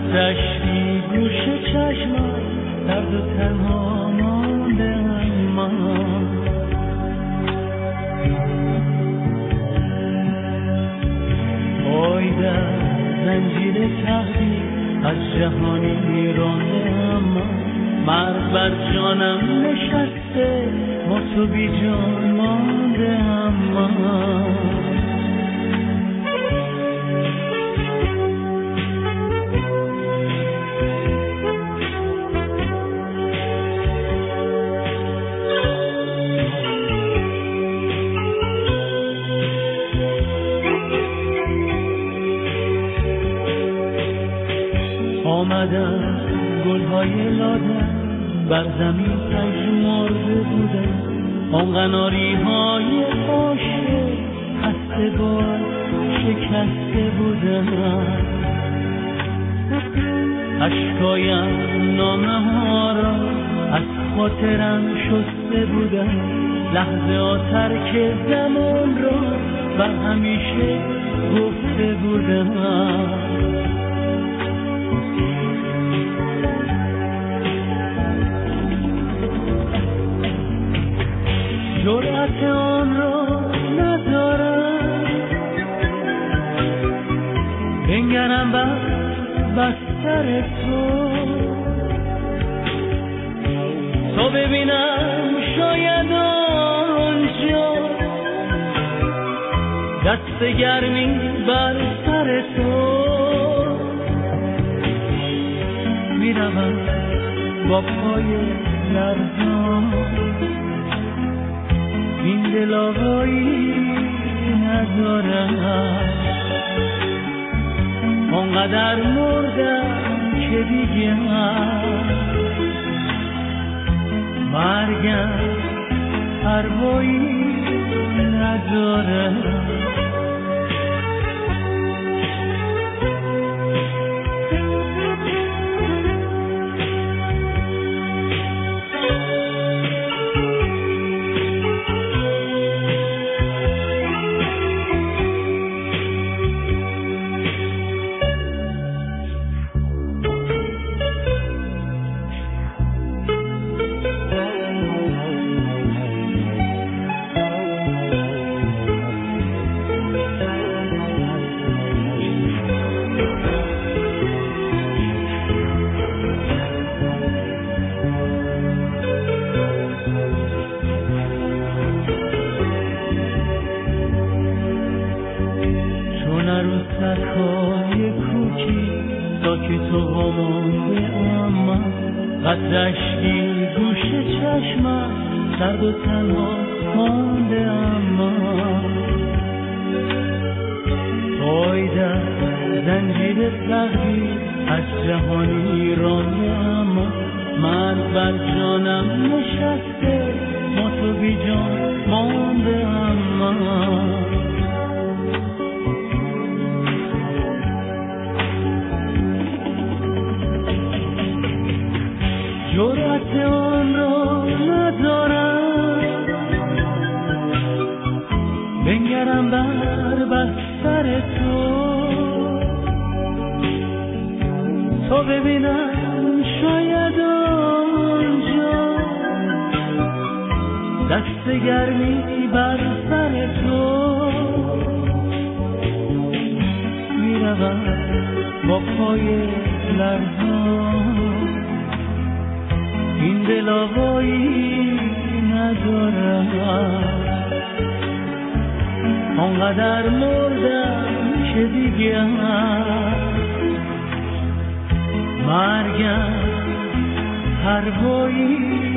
قطره‌ای گوش چشمم درد و تنها مانده من. پای در زنجیر تقدیر از جهانی راندم من. مرگ بر جانم نشسته ما تو بی جان مانده من. آمدن گلهای لادن بر زمین پژمرده بودن. آن قناری های عاشق خسته بار شکسته بودن. اشکایم نامه ها را از خاطرم شسته بودن. لحظه ها ترک زمان را و همیشه گفته بودن. جرأت آن را ندارم بنگرم بر بستر تو ببینم شاید آنجا دست گرمی بر سر تو. میروم با پای لرزان این دلاغایی ندارم. آنقدر مردم که دیگه مرگم پروایی ندارم. عروسک‌های کوچی ساکت و وامانده اما قطره‌ای گوش چشمم سرد و تنها مانده اما. پای در زنجیر تقدیر از جهانی رانده اما. من بر جانم نشسته ما تو بی جان مانده اما. جرأت آن را ندارم بنگرم بر بستر تو ببینم شاید آنجا دست گرمی بر سر تو. میروم با پای لرزان این دلاغایی ندارم. آنقدر مردم که دیگه مرگم پروایی